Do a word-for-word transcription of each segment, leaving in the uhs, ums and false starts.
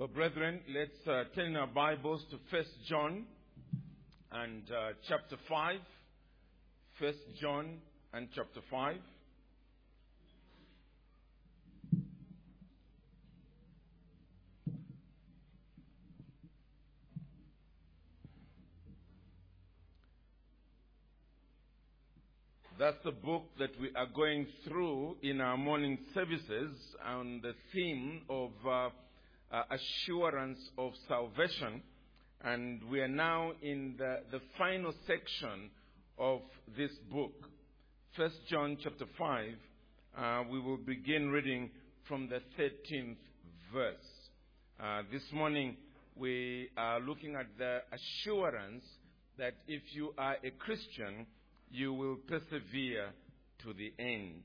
Well, brethren, let's uh, turn our Bibles to First John and uh, chapter five. First John and chapter five. That's the book that we are going through in our morning services on the theme of uh, uh, assurance of salvation. And we are now in the, the final section of this book. First John chapter five, uh, we will begin reading from the thirteenth verse. Uh, this morning we are looking at the assurance that if you are a Christian, you will persevere to the end.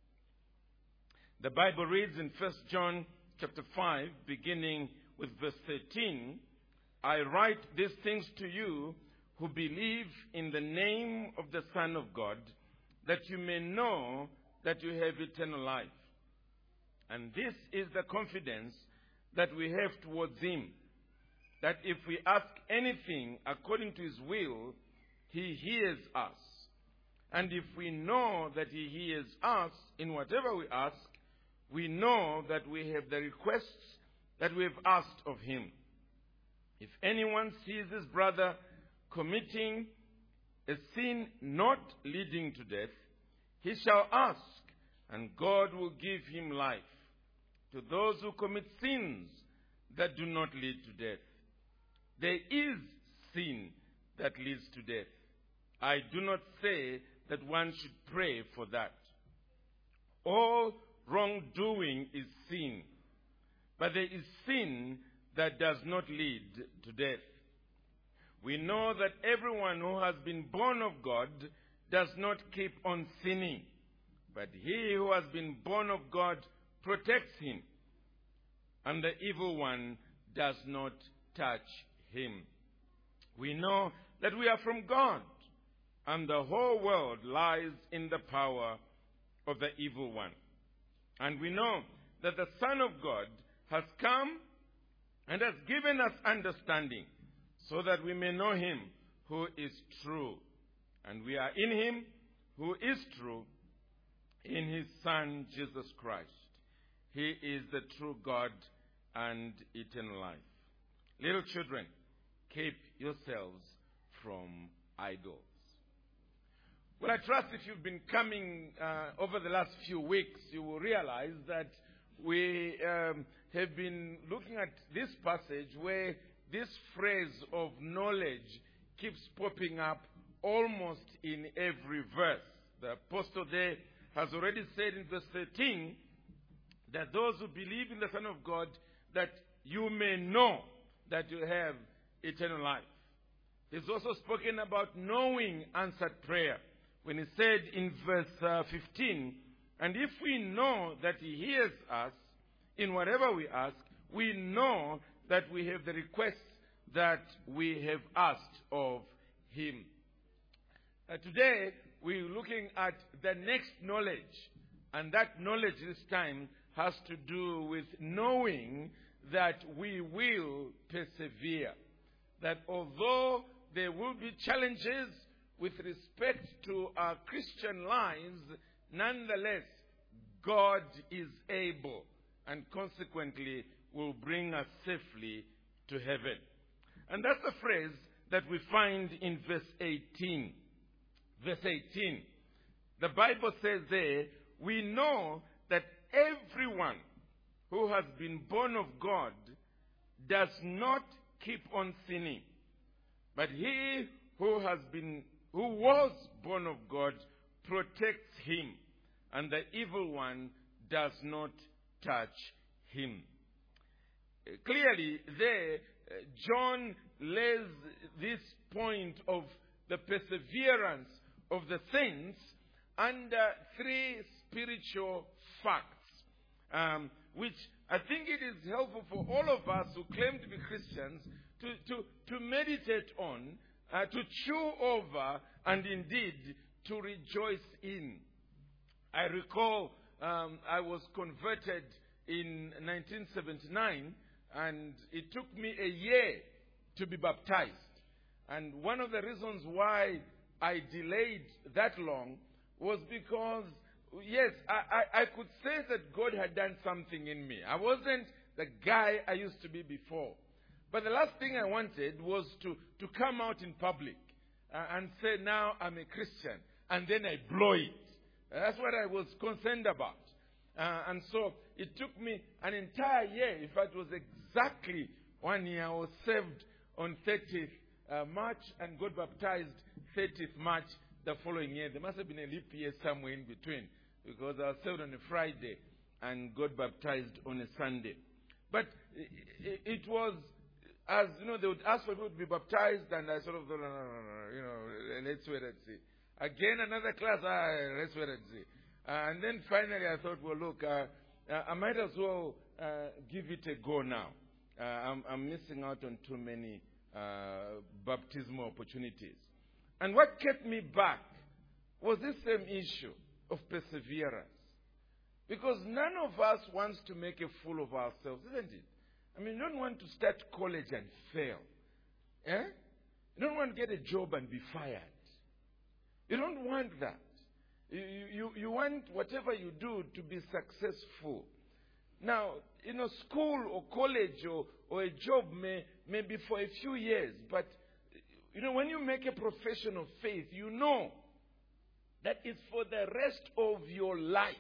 The Bible reads in First John chapter five, beginning with verse thirteen, I write these things to you who believe in the name of the Son of God, that you may know that you have eternal life. And this is the confidence that we have towards him, that if we ask anything according to his will, he hears us. And if we know that he hears us in whatever we ask, we know that we have the requests that we have asked of him. If anyone sees his brother committing a sin not leading to death, he shall ask, and God will give him life. To those who commit sins that do not lead to death, there is sin that leads to death. I do not say that one should pray for that. All wrongdoing is sin, but there is sin that does not lead to death. We know that everyone who has been born of God does not keep on sinning, but he who has been born of God protects him, and the evil one does not touch him. We know that we are from God, and the whole world lies in the power of the evil one. And we know that the Son of God has come and has given us understanding, so that we may know him who is true. And we are in him who is true, in his Son, Jesus Christ. He is the true God and eternal life. Little children, keep yourselves from idols. Well, I trust if you've been coming uh, over the last few weeks, you will realize that we um, have been looking at this passage where this phrase of knowledge keeps popping up almost in every verse. The apostle there has already said in verse thirteen that those who believe in the Son of God, that you may know that you have eternal life. He's also spoken about knowing answered prayer, when he said in verse uh, fifteen, and if we know that he hears us in whatever we ask, we know that we have the requests that we have asked of him. Uh, today, we're looking at the next knowledge, and that knowledge this time has to do with knowing that we will persevere. That although there will be challenges with respect to our Christian lives, nonetheless, God is able and consequently will bring us safely to heaven. And that's the phrase that we find in verse eighteen. Verse eighteen. The Bible says there, we know that everyone who has been born of God does not keep on sinning, but he who has been who was born of God protects him, and the evil one does not touch him. Uh, clearly, there, uh, John lays this point of the perseverance of the saints under three spiritual facts, um, which I think it is helpful for all of us who claim to be Christians to, to, to meditate on, Uh, to chew over, and indeed to rejoice in. I recall um, I was converted in nineteen seventy-nine And it took me a year to be baptized. And one of the reasons why I delayed that long was because, yes, I, I, I could say that God had done something in me. I wasn't the guy I used to be before. But the last thing I wanted was to, to come out in public uh, and say, now I'm a Christian. And then I blow it. That's what I was concerned about. Uh, and so it took me an entire year. In fact, it was exactly one year. I was saved on thirtieth uh, March and got baptized thirtieth March the following year. There must have been a leap year somewhere in between, because I was saved on a Friday and got baptized on a Sunday. But it, it was, as you know, they would ask for people to be baptized, and I sort of thought, no, no, no, no, you know, let's wait and see. Again, another class, ah, let's wait and see. Uh, and then finally I thought, well, look, uh, uh, I might as well uh, give it a go now. Uh, I'm, I'm missing out on too many uh, baptismal opportunities. And what kept me back was this same issue of perseverance. Because none of us wants to make a fool of ourselves, isn't it? I mean, you don't want to start college and fail. Eh? You don't want to get a job and be fired. You don't want that. You, you, you want whatever you do to be successful. Now, you know, school or college or, or a job may, may be for a few years. But, you know, when you make a profession of faith, you know that it's for the rest of your life.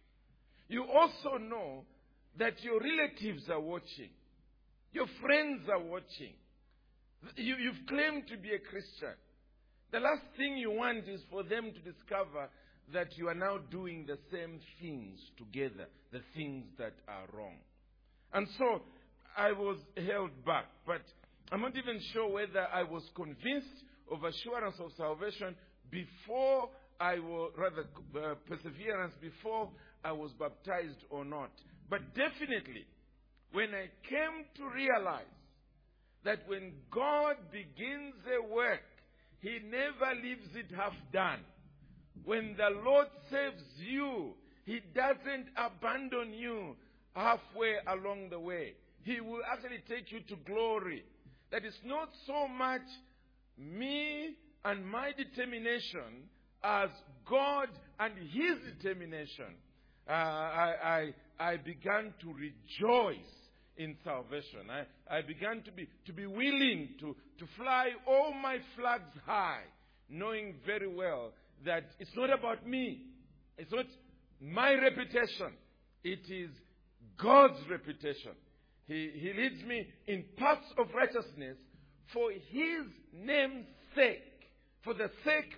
You also know that your relatives are watching. Your friends are watching. You, you've claimed to be a Christian. The last thing you want is for them to discover that you are now doing the same things together, the things that are wrong. And so I was held back. But I'm not even sure whether I was convinced of assurance of salvation before I was, rather, uh, perseverance before I was baptized or not. But definitely, when I came to realize that when God begins a work, He never leaves it half done. When the Lord saves you, He doesn't abandon you halfway along the way. He will actually take you to glory. That is not so much me and my determination as God and His determination. Uh, I, I, I began to rejoice in salvation. I, I began to be, to be willing to, to fly all my flags high, knowing very well that it's not about me. It's not my reputation. It is God's reputation. He, he leads me in paths of righteousness for His name's sake. For the sake.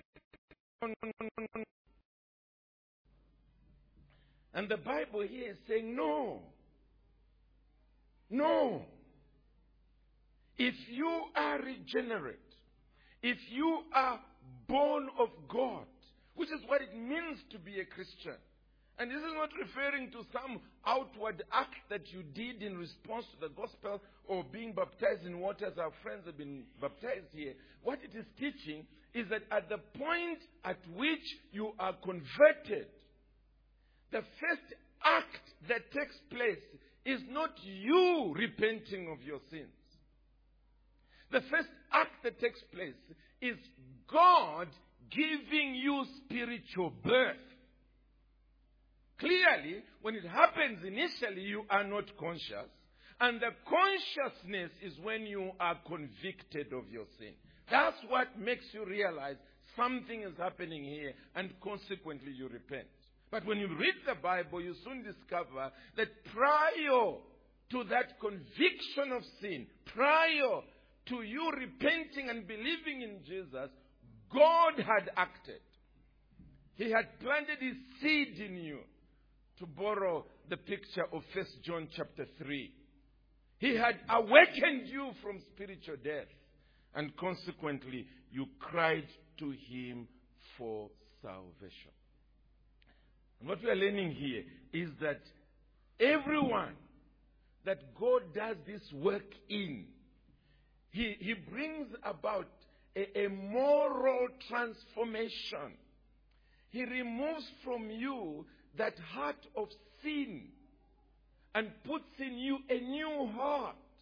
And the Bible here is saying, no. No. If you are regenerate, if you are born of God, which is what it means to be a Christian. And this is not referring to some outward act that you did in response to the gospel or being baptized in water, as our friends have been baptized here. What it is teaching is that at the point at which you are converted, the first act that takes place is not you repenting of your sins. The first act that takes place is God giving you spiritual birth. Clearly, when it happens initially, you are not conscious. And the consciousness is when you are convicted of your sin. That's what makes you realize something is happening here, and consequently you repent. But when you read the Bible, you soon discover that prior to that conviction of sin, prior to you repenting and believing in Jesus, God had acted. He had planted His seed in you, to borrow the picture of First John chapter three. He had awakened you from spiritual death, and consequently you cried to Him for salvation. And what we are learning here is that everyone that God does this work in, He, he brings about a, a moral transformation. He removes from you that heart of sin and puts in you a new heart.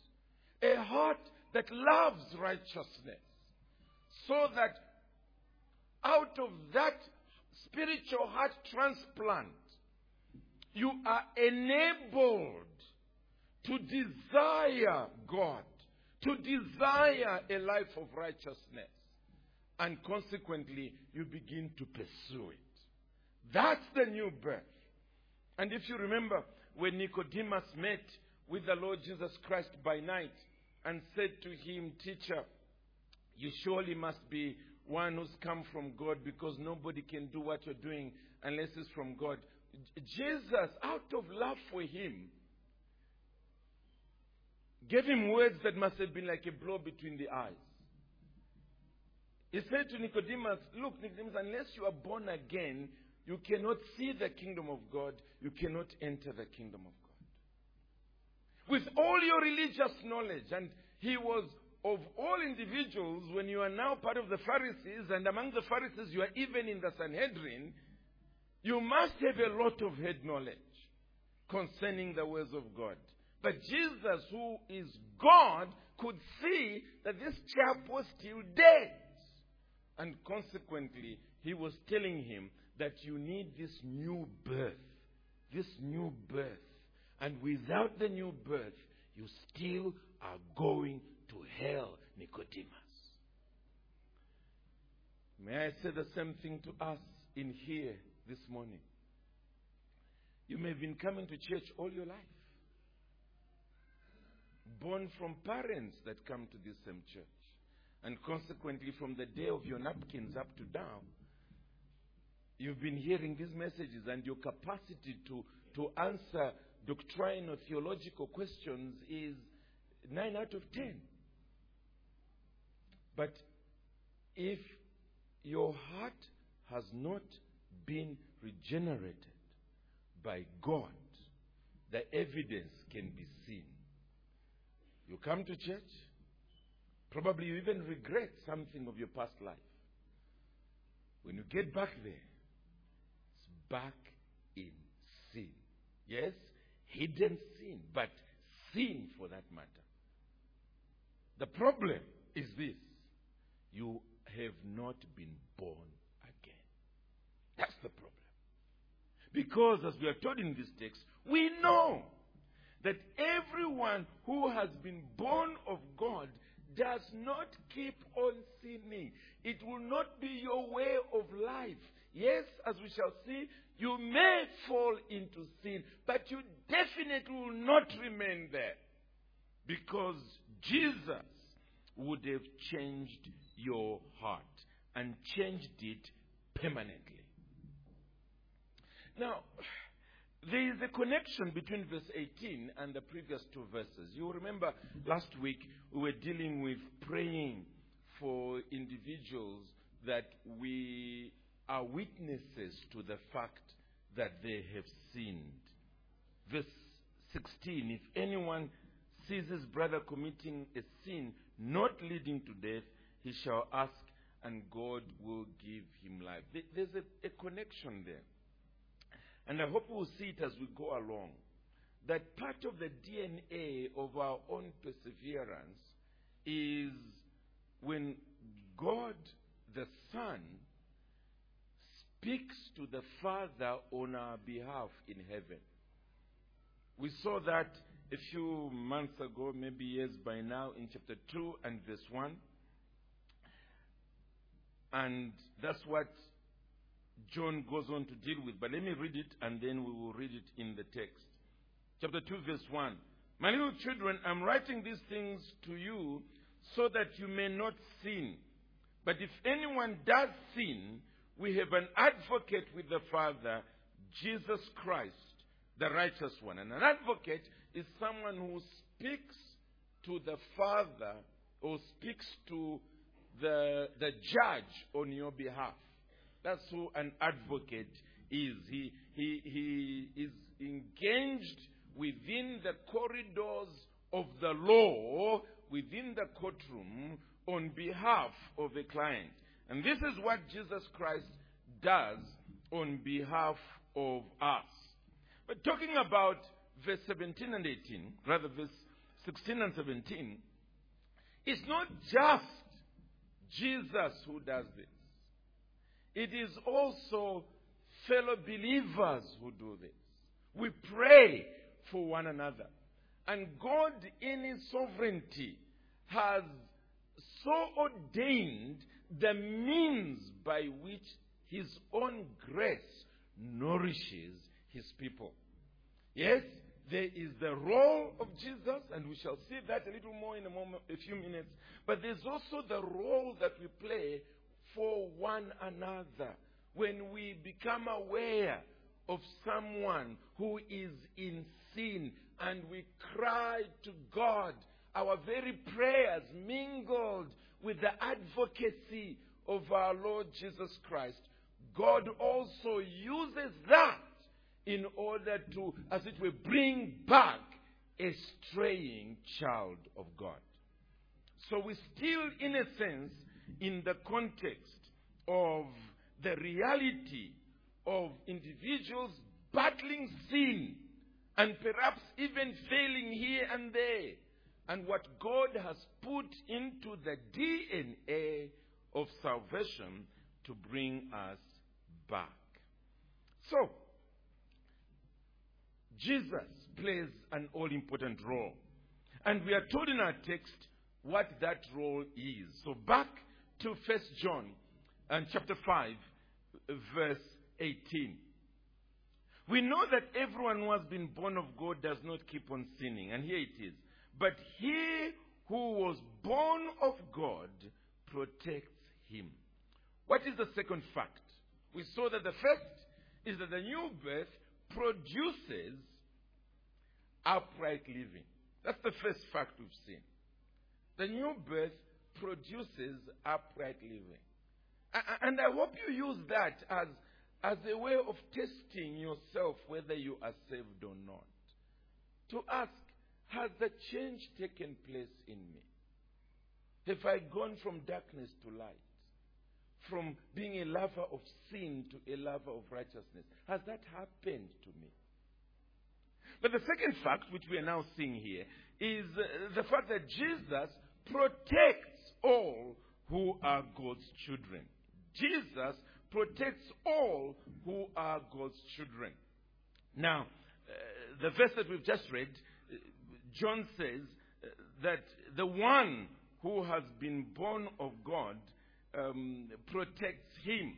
that loves righteousness, so that out of that spiritual heart transplant, you are enabled to desire God, to desire a life of righteousness. And consequently, you begin to pursue it. That's the new birth. And if you remember, when Nicodemus met with the Lord Jesus Christ by night and said to him, "Teacher, you surely must be one who's come from God, because nobody can do what you're doing unless it's from God." Jesus, out of love for him, gave him words that must have been like a blow between the eyes. He said to Nicodemus, "Look, Nicodemus, unless you are born again, you cannot see the kingdom of God. You cannot enter the kingdom of God." With all your religious knowledge, and he was of all individuals, when you are now part of the Pharisees, and among the Pharisees you are even in the Sanhedrin, you must have a lot of head knowledge concerning the words of God. But Jesus, who is God, could see that this chap was still dead. And consequently, he was telling him that you need this new birth. This new birth. And without the new birth, you still are going to hell, Nicodemus. May I say the same thing to us in here this morning? You may have been coming to church all your life, born from parents that come to this same church. And consequently, from the day of your napkins up to now, you've been hearing these messages, and your capacity to, to answer doctrinal theological questions is nine out of ten. But if your heart has not been regenerated by God, the evidence can be seen. You come to church, probably you even regret something of your past life. When you get back there, it's back in sin. Yes, hidden sin, but sin for that matter. The problem is this: you have not been born again. That's the problem. Because as we are told in this text, we know that everyone who has been born of God does not keep on sinning. It will not be your way of life. Yes, as we shall see, you may fall into sin, but you definitely will not remain there, because Jesus would have changed your heart and changed it permanently. Now, there is a connection between verse eighteen and the previous two verses. You remember last week we were dealing with praying for individuals that we are witnesses to the fact that they have sinned. Verse sixteen, if anyone sees his brother committing a sin not leading to death, he shall ask and God will give him life. There's a, a connection there. And I hope we'll see it as we go along, that part of the D N A of our own perseverance is when God the Son speaks to the Father on our behalf in heaven. We saw that a few months ago, maybe years by now, in chapter two and verse one. And that's what John goes on to deal with. But let me read it, and then we will read it in the text. Chapter two, verse one. My little children, I'm writing these things to you so that you may not sin. But if anyone does sin, we have an advocate with the Father, Jesus Christ, the righteous one. And an advocate is someone who speaks to the Father or speaks to the, the judge on your behalf. That's who an advocate is. He, he, he is engaged within the corridors of the law, within the courtroom, on behalf of a client. And this is what Jesus Christ does on behalf of us. But talking about verse seventeen and eighteen, rather verse sixteen and seventeen, It's not just Jesus who does this. It is also fellow believers who do this. We pray for one another. And God, in His sovereignty, has so ordained the means by which His own grace nourishes His people. Yes, there is the role of Jesus, and we shall see that a little more in a moment, a few minutes. But there's also the role that we play for one another. When we become aware of someone who is in sin and we cry to God, our very prayers mingled with the advocacy of our Lord Jesus Christ, God also uses that in order to, as it were, bring back a straying child of God. So we're still, in a sense, in the context of the reality of individuals battling sin and perhaps even failing here and there, and what God has put into the D N A of salvation to bring us back. So, Jesus plays an all-important role. And we are told in our text what that role is. So back to First John and chapter five, verse eighteen. We know that everyone who has been born of God does not keep on sinning. And here it is. But he who was born of God protects him. What is the second fact? We saw that the first is that the new birth produces upright living. That's the first fact we've seen. The new birth produces upright living. And I hope you use that as, as a way of testing yourself whether you are saved or not. To ask, has the change taken place in me? Have I gone from darkness to light? From being a lover of sin to a lover of righteousness? Has that happened to me? But the second fact, which we are now seeing here, is uh, the fact that Jesus protects all who are God's children. Jesus protects all who are God's children. Now, uh, the verse that we've just read, uh, John says uh, that the one who has been born of God um, protects him.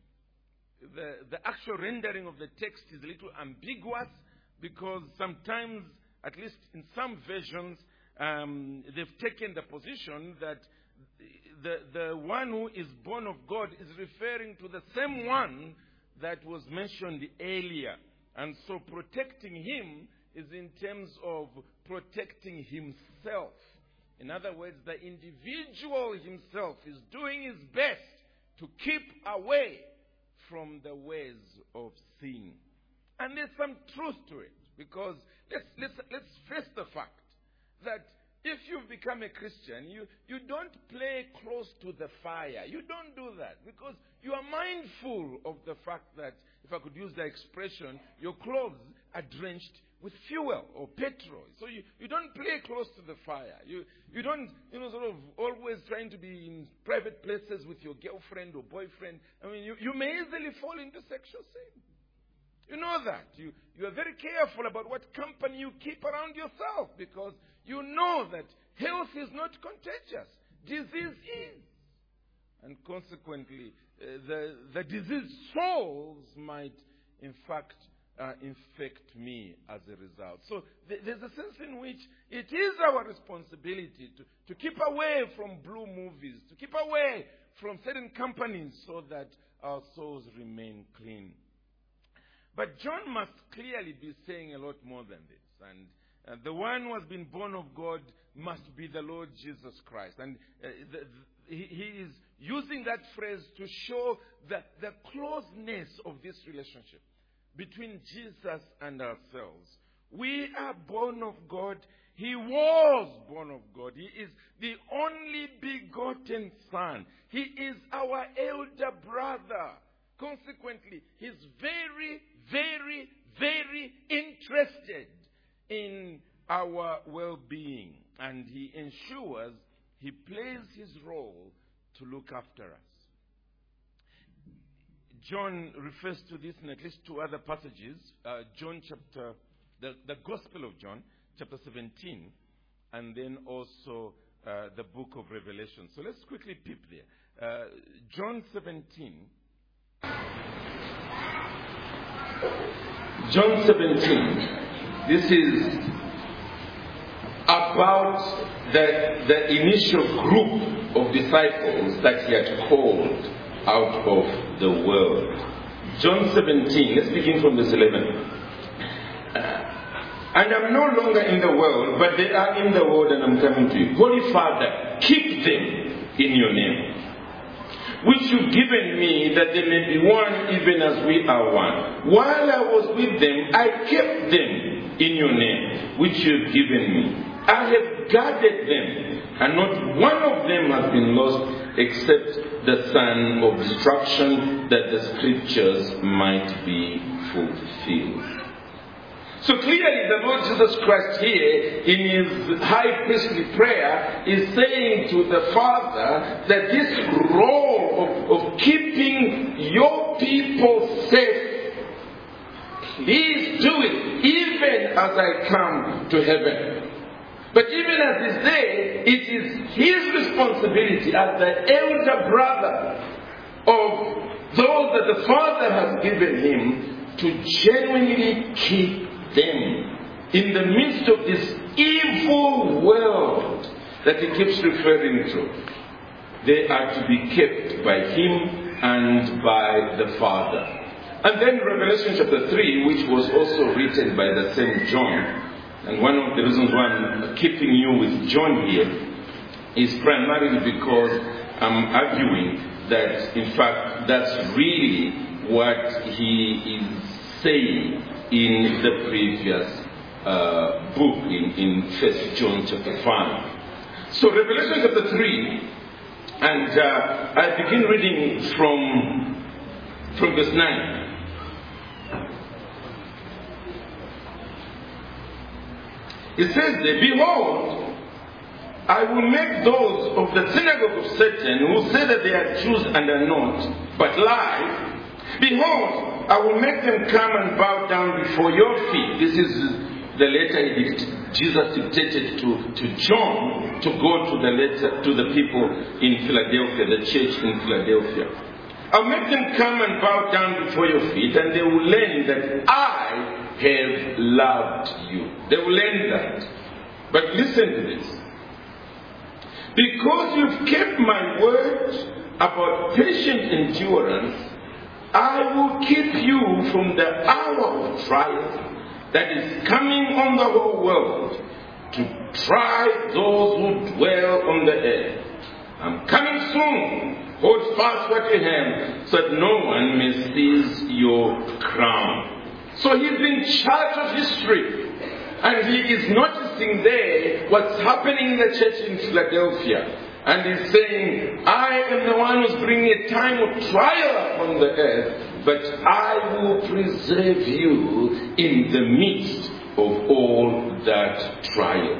The, the actual rendering of the text is a little ambiguous because sometimes, at least in some versions, um, they've taken the position that the, the one who is born of God is referring to the same one that was mentioned earlier. And so protecting him is in terms of protecting himself. In other words, the individual himself is doing his best to keep away from the ways of sin. And there's some truth to it, because let's, let's, let's face the fact that if you've become a Christian, you, you don't play close to the fire. You don't do that because you are mindful of the fact that, if I could use the expression, your clothes are drenched with fuel or petrol. So you, you don't play close to the fire. You, you don't, you know, sort of always trying to be in private places with your girlfriend or boyfriend. I mean, you, you may easily fall into sexual sin. You know that. You, you are very careful about what company you keep around yourself because you know that health is not contagious. Disease is. And consequently, uh, the, the diseased souls might, in fact, uh, infect me as a result. So th- there's a sense in which it is our responsibility to, to keep away from blue movies, to keep away from certain companies so that our souls remain clean. But John must clearly be saying a lot more than this. And uh, the one who has been born of God must be the Lord Jesus Christ. And uh, the, the, he, he is using that phrase to show the, the closeness of this relationship between Jesus and ourselves. We are born of God. He was born of God. He is the only begotten Son. He is our elder brother. Consequently, he's very, very, very interested in our well-being. And he ensures He plays his role to look after us. John refers to this in at least two other passages. Uh, John chapter, the, the Gospel of John, chapter seventeen, and then also uh, the book of Revelation. So let's quickly peep there. Uh, John seventeen. John seventeen. This is about the, the initial group of disciples that he had called out of the world. John seventeen, let's begin from verse eleven. Uh, and I'm no longer in the world, but they are in the world and I'm coming to you. Holy Father, keep them in your name, which you've given me, that they may be one even as we are one. While I was with them, I kept them in your name, which you've given me. I have guarded them, and not one of them has been lost except the son of destruction, that the scriptures might be fulfilled. So clearly the Lord Jesus Christ here, in his high priestly prayer, is saying to the Father that this role of, of keeping your people safe, please do it, even as I come to heaven. But even as he's there, it is his responsibility as the elder brother of those that the Father has given him to genuinely keep them in the midst of this evil world that he keeps referring to. They are to be kept by him and by the Father. And then Revelation chapter three, which was also written by the same John. And one of the reasons why I'm keeping you with John here is primarily because I'm arguing that, in fact, that's really what he is saying in the previous uh, book, in, in First John chapter five. So Revelation chapter three, and uh, I begin reading from, from verse nine. It says there, behold, I will make those of the synagogue of Satan who say that they are Jews and are not, but lie. Behold, I will make them come and bow down before your feet. This is the letter he did, Jesus dictated to, to John to go to the letter to the people in Philadelphia, the church in Philadelphia. I'll make them come and bow down before your feet, and they will learn that I have loved you. They will learn that. But listen to this. Because you've kept my word about patient endurance, I will keep you from the hour of trial that is coming on the whole world to try those who dwell on the earth. I'm coming soon. Hold fast what you have, so that no one may seize your crown. So he's in charge of history. And he is noticing there what's happening in the church in Philadelphia. And he's saying, I am the one who's bringing a time of trial upon the earth, but I will preserve you in the midst of all that trial.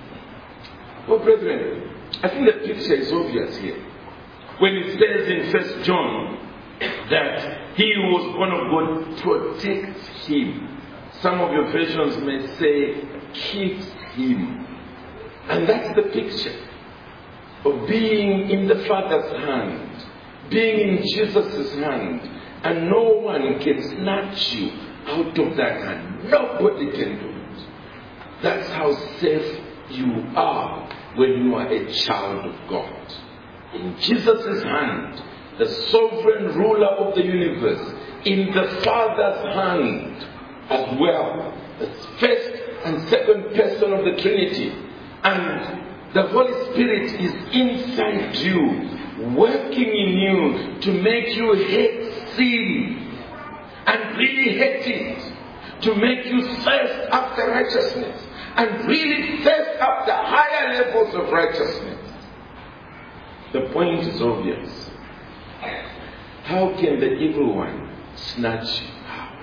Oh, brethren, I think the picture is obvious here. When it says in First John that he who was born of God protects him. Some of your versions may say keeps him. And that's the picture of being in the Father's hand, being in Jesus' hand, and no one can snatch you out of that hand. Nobody can do it. That's how safe you are when you are a child of God. In Jesus' hand, the sovereign ruler of the universe, in the Father's hand as well, the first and second person of the Trinity, and the Holy Spirit is inside you, working in you to make you hate sin and really hate it, to make you thirst after righteousness and really thirst after higher levels of righteousness. The point is obvious. How can the evil one snatch you out?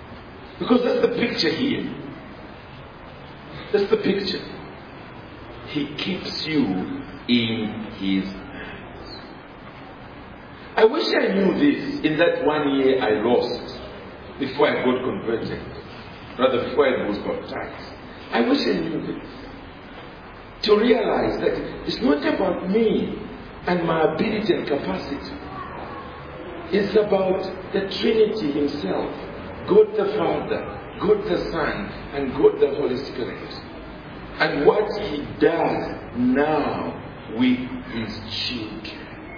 Because that's the picture here. That's the picture. He keeps you in His hands. I wish I knew this in that one year I lost before I got converted. Rather, before I was baptized. I wish I knew this. To realize that it's not about me and my ability and capacity. It's about the Trinity Himself. God the Father, God the Son, and God the Holy Spirit. And what He does now with His children.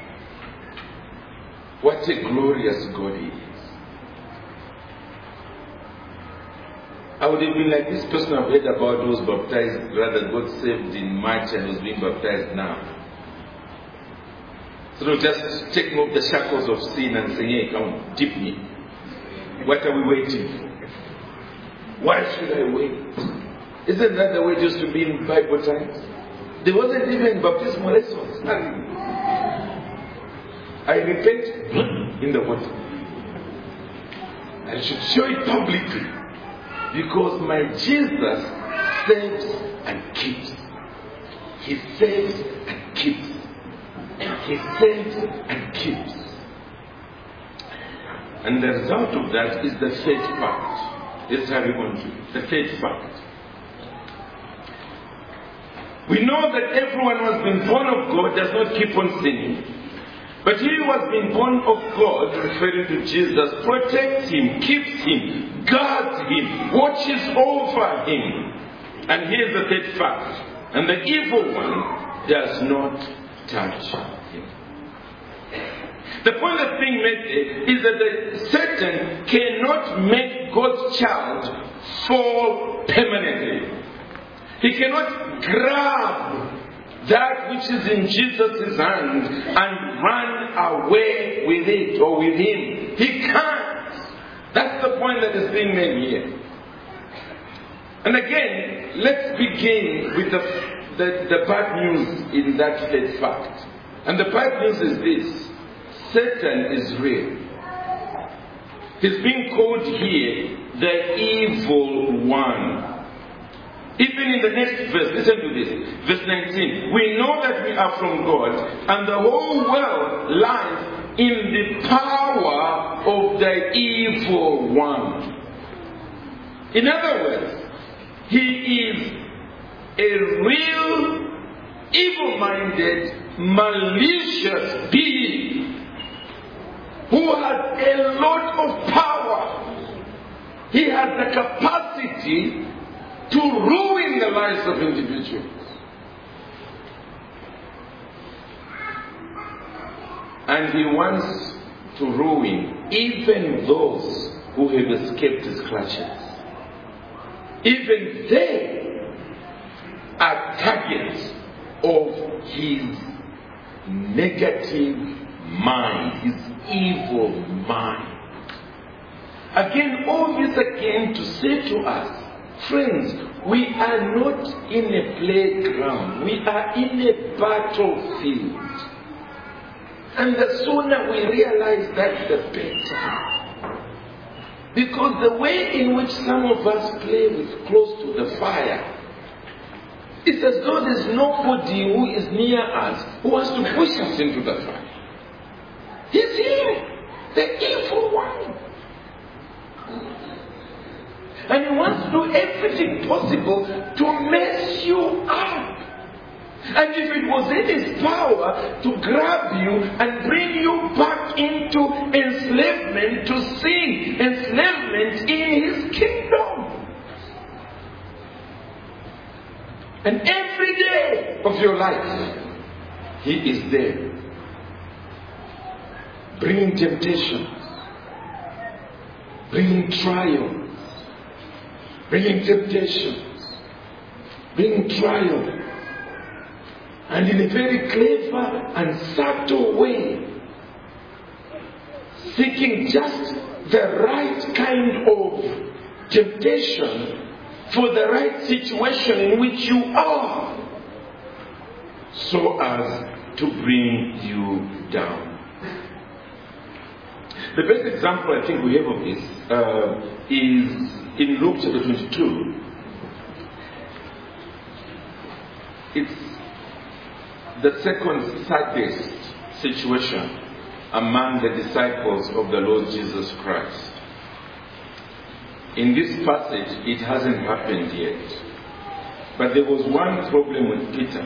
What a glorious God He is. I would have been like this person I've heard about who was baptized, rather got saved in March and was being baptized now. So just taking off the shackles of sin and saying, hey, come on, dip me. What are we waiting for? Why should I wait? Isn't that the way it used to be in Bible times? There wasn't even baptismal lessons. I repent in the water. I should show it publicly. Because my Jesus saves and keeps. He saves and keeps. He saves and keeps. And the result of that is the faith part. Let's carry on to the faith part. We know that everyone who has been born of God does not keep on sinning. But he who has been born of God, referring to Jesus, protects him, keeps him, guards him, watches over him. And here's the third fact. And the evil one does not touch him. The point that's being made is that the Satan cannot make God's child fall permanently. He cannot grab that which is in Jesus' hand and run away with it or with him. He can't. That's the point that is being made here. And again, let's begin with the, the, the bad news in that faith fact. And the bad news is this. Satan is real. He's being called here the evil one. Even in the next verse, listen to this. Verse nineteen. We know that we are from God, and the whole world lies in the power of the evil one. In other words, he is a real, evil-minded, malicious being who has a lot of power. He has the capacity to ruin the lives of individuals. And he wants to ruin even those who have escaped his clutches. Even they are targets of his negative mind, his evil mind. Again, all this again to say to us, friends, we are not in a playground. We are in a battlefield. And the sooner we realize that, the better. Because the way in which some of us play with close to the fire, it's as though there's nobody who is near us who wants to push us into the fire. He's here, the evil one. And he wants to do everything possible to mess you up. And if it was in his power to grab you and bring you back into enslavement to sin, enslavement in his kingdom. And every day of your life, he is there. Bringing temptations, bringing trials, bringing temptations, bringing trial, and in a very clever and subtle way, seeking just the right kind of temptation for the right situation in which you are, so as to bring you down. The best example I think we have of this uh, is in Luke chapter twenty-two. It's the second saddest situation among the disciples of the Lord Jesus Christ. In this passage, it hasn't happened yet. But there was one problem with Peter.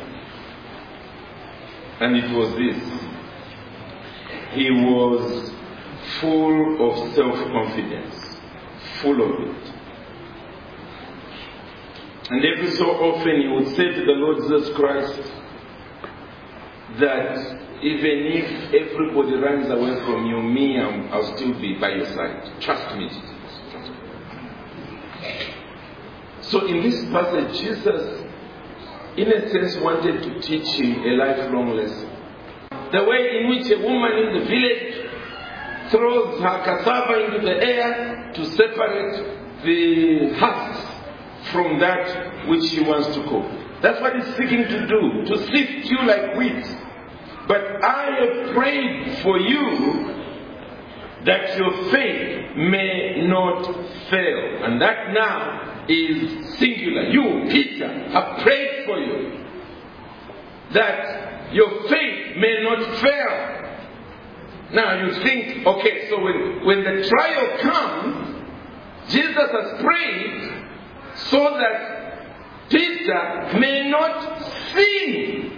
And it was this. He was full of self-confidence. Full of it. And every so often he would say to the Lord Jesus Christ that even if everybody runs away from you, me, I'm, I'll still be by your side. Trust me, Jesus. Trust me. So in this passage, Jesus, in a sense, wanted to teach him a lifelong lesson. The way in which a woman in the village throws her cassava into the air to separate the husks from that which she wants to cook. That's what he's seeking to do, to sift you like wheat. But I have prayed for you that your faith may not fail. And that now is singular. You, Peter, have prayed for you that your faith may not fail. Now you think, okay, so when, when the trial comes, Jesus has prayed so that Peter may not sin.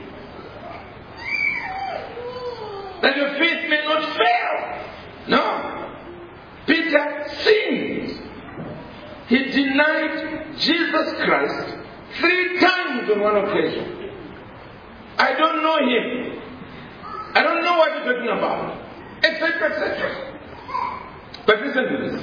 That your faith may not fail. No. Peter sinned. He denied Jesus Christ three times on one occasion. I don't know him. I don't know what you're talking about. Etc. et cetera. But listen to this.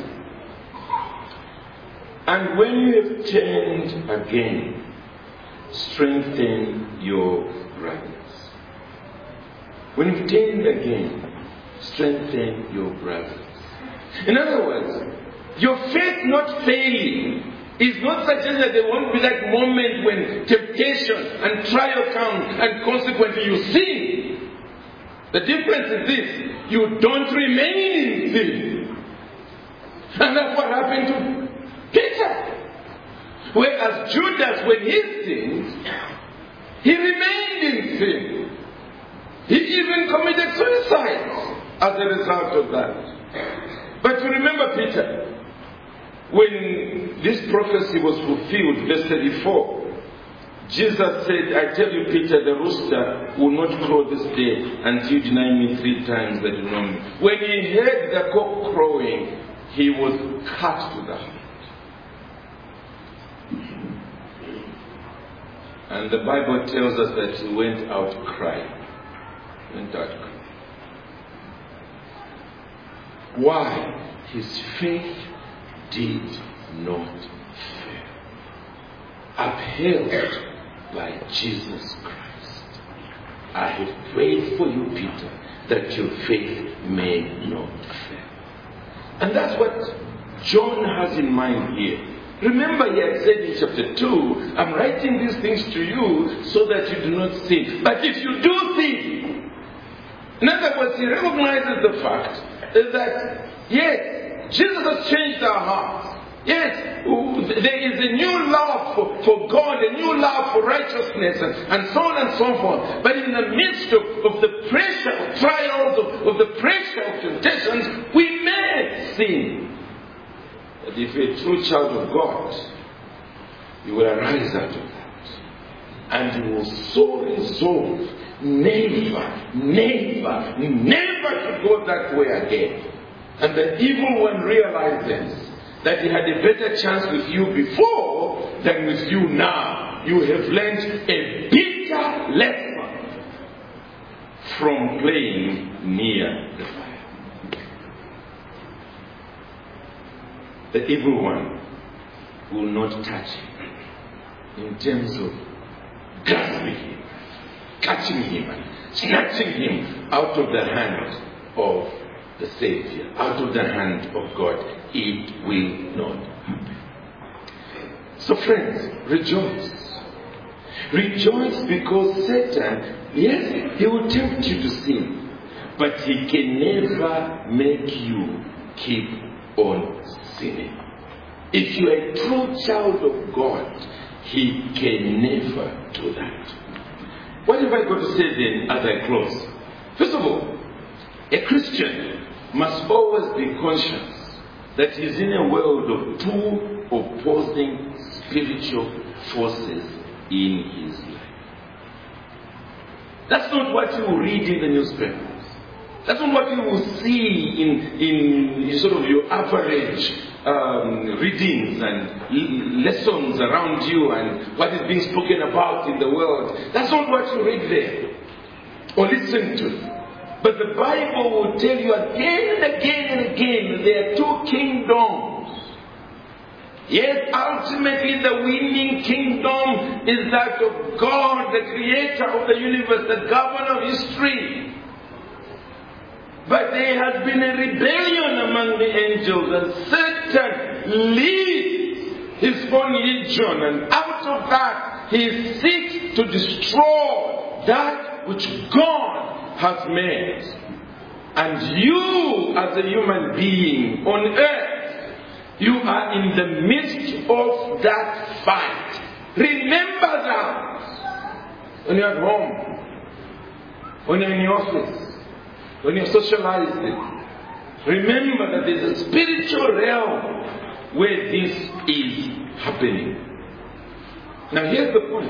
And when you have turned again, strengthen your brothers. When you've turned again, strengthen your brothers. In other words, your faith not failing is not suggesting that there won't be that moment when temptation and trial come and consequently you sin. The difference is this: you don't remain in sin. And that's what happened to Peter. Whereas Judas, when he sinned, he remained in sin. He even committed suicide as a result of that. But you remember Peter, when this prophecy was fulfilled, verse thirty-four, Jesus said, I tell you, Peter, the rooster will not crow this day until you deny me three times that you know me. When he heard the cock crowing, he was cut to the heart. And the Bible tells us that he went out crying. Went out crying. Why? His faith did not fail. Upheld by Jesus Christ. I have prayed for you, Peter, that your faith may not fail. And that's what John has in mind here. Remember, he had said in chapter two, I'm writing these things to you so that you do not sin. But if you do sin, in other words, he recognizes the fact that, yes, Jesus has changed our hearts. Yes, there is a new love for, for God, a new love for righteousness, and, and so on and so forth. But in the midst of, of the pressure of trials, of, of the pressure of temptations, we may sin. But if you're a true child of God, you will arise out of that. And you will so resolve never, never, never to go that way again. And the evil one realizes that he had a better chance with you before than with you now. You have learned a bitter lesson from playing near the fire. The evil one will not touch him in terms of grasping him, catching him, snatching him out of the hand of the Savior, out of the hand of God. It will not happen. So friends, rejoice. Rejoice because Satan, yes, he will tempt you to sin, but he can never make you keep on sinning. If you are a true child of God, he can never do that. What have I got to say then as I close? First of all, a Christian must always be conscious that he's in a world of two opposing spiritual forces in his life. That's not what you will read in the newspapers. That's not what you will see in, in, in sort of your average um, readings and l- lessons around you and what is being spoken about in the world. That's not what you read there or listen to. But the Bible will tell you again and again and again there are two kingdoms. Yes, ultimately the winning kingdom is that of God, the creator of the universe, the governor of history. But there has been a rebellion among the angels, and Satan leads his own legion, and out of that he seeks to destroy that which God has made. And you, as a human being on earth, you are in the midst of that fight. Remember that when you're at home, when you're in your office, when you're socializing. Remember that there's a spiritual realm where this is happening. Now here's the point.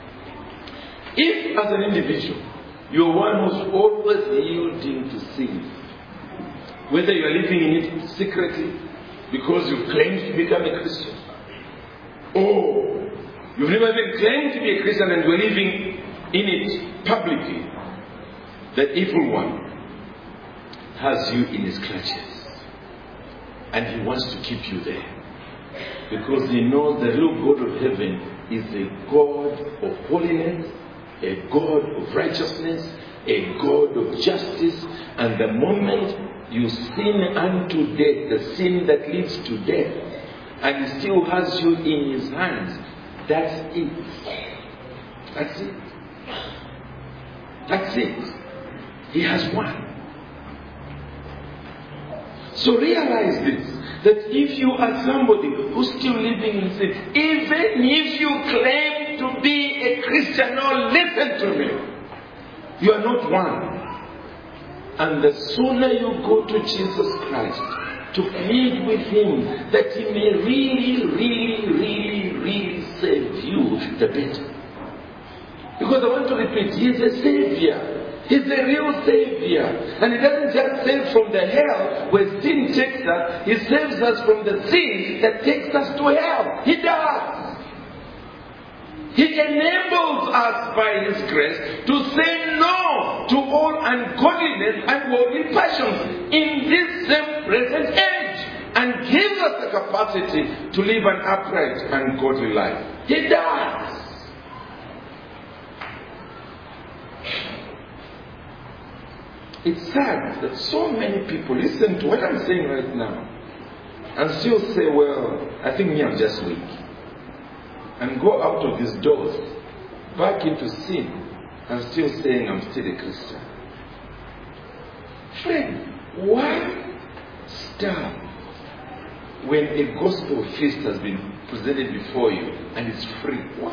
If as an individual, you're one who's always yielding to sin, whether you're living in it secretly because you claim to become a Christian, or you've never even claimed to be a Christian and you're living in it publicly, the evil one has you in his clutches. And he wants to keep you there. Because he knows the real God of heaven is a God of holiness, a God of righteousness, a God of justice. And the moment you sin unto death, the sin that leads to death, and he still has you in his hands, that's it. That's it. That's it. He has won. So realize this, that if you are somebody who's still living in sin, even if you claim to be a Christian, now listen to me, you are not one. And the sooner you go to Jesus Christ to plead with him that he may really, really, really, really save you, the better. Because I want to repeat, he is a savior. He's the real Savior. And he doesn't just save from the hell where sin takes us. He saves us from the sin that takes us to hell. He does. He enables us by his grace to say no to all ungodliness and worldly passions in this same present age. And gives us the capacity to live an upright and godly life. He does. It's sad that so many people listen to what I'm saying right now and still say, well, I think me, I'm just weak. And go out of these doors, back into sin, and still saying I'm still a Christian. Friend, why starve when a gospel feast has been presented before you and it's free? Why?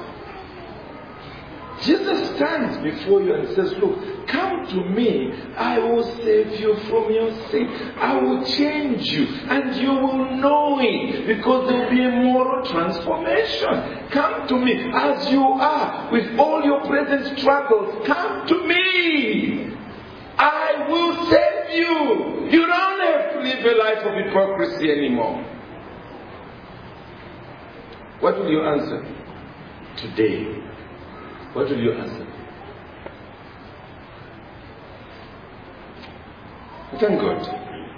Jesus stands before you and says, look, come to me. I will save you from your sin. I will change you. And you will know it. Because there will be a moral transformation. Come to me as you are. With all your present struggles. Come to me. I will save you. You don't have to live a life of hypocrisy anymore. What will you answer today? What will you answer? Thank God.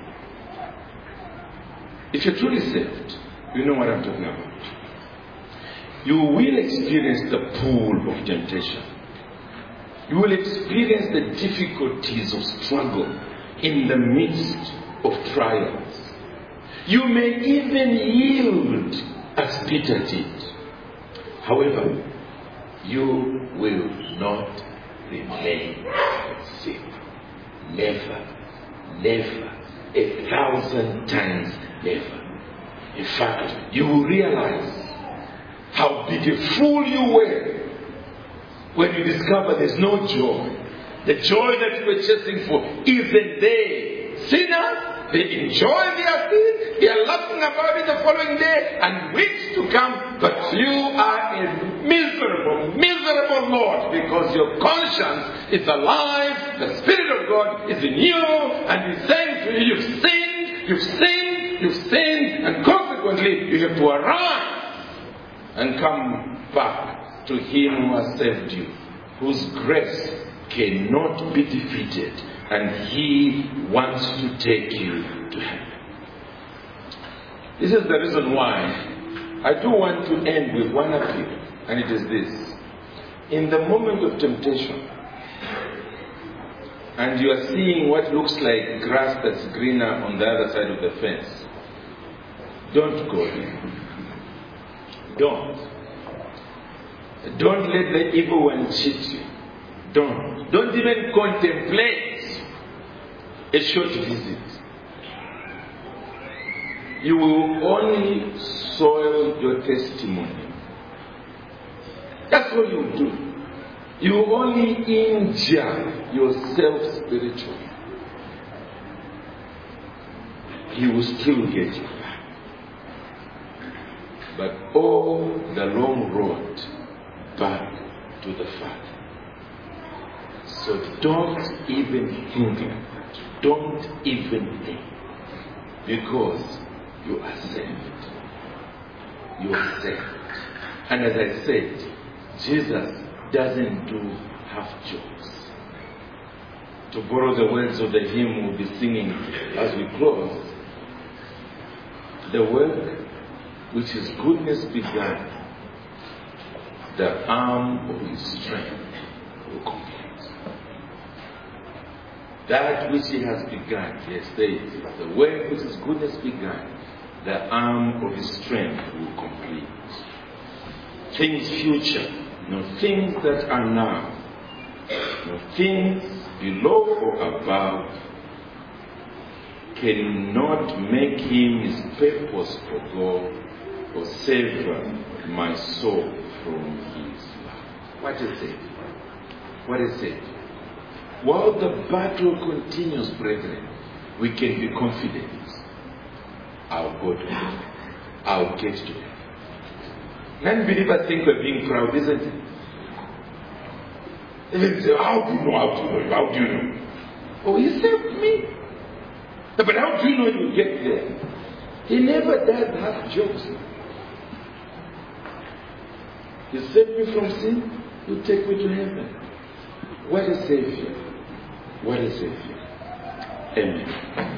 If you're truly saved, you know what I'm talking about. You will experience the pool of temptation. You will experience the difficulties of struggle in the midst of trials. You may even yield as Peter did. However, you will not remain the same. Never, never, a thousand times never. In fact, you will realize how big a fool you were when you discover there's no joy. The joy that you were chasing for isn't there. Sinners, they enjoy their sin, they are laughing about it the following day and weeks to come, but you are a miserable, miserable Lord, because your conscience is alive, the Spirit of God is in you, and He's saying to you, you've sinned, you've sinned, you've sinned, and consequently you have to arise and come back to Him who has saved you, whose grace cannot be defeated, and He wants to take you to heaven. This is the reason why I do want to end with one appeal, and it is this. In the moment of temptation, and you are seeing what looks like grass that's greener on the other side of the fence, don't go there. Don't. Don't let the evil one cheat you. Don't. Don't even contemplate a short visit. You will only soil your testimony. That's what you do. You will only injure yourself spiritually. He will still get you back. But all the long road back to the Father. So don't even think like that. Don't even think. Because you are saved. You are saved. And as I said, Jesus doesn't do half jokes. To borrow the words of the hymn we'll be singing as we close, the work which His goodness began, the arm of His strength will complete. That which He has begun, yes, there it is. The work which His goodness began, the arm of His strength will complete. Things future, no things that are now, no things below or above, cannot make Him His purpose for God or sever my soul from His love. What is it? What is it? While the battle continues, brethren, we can be confident. I'll go to Him. I'll get to Him. Non-believers think we're being proud, isn't it? They say, how do you know? How do you know? How do you know? Oh, He saved me. But how do you know you get there? He never does half jokes. He saved me from sin. He'll take me to heaven. What a Savior. What a Savior. Amen.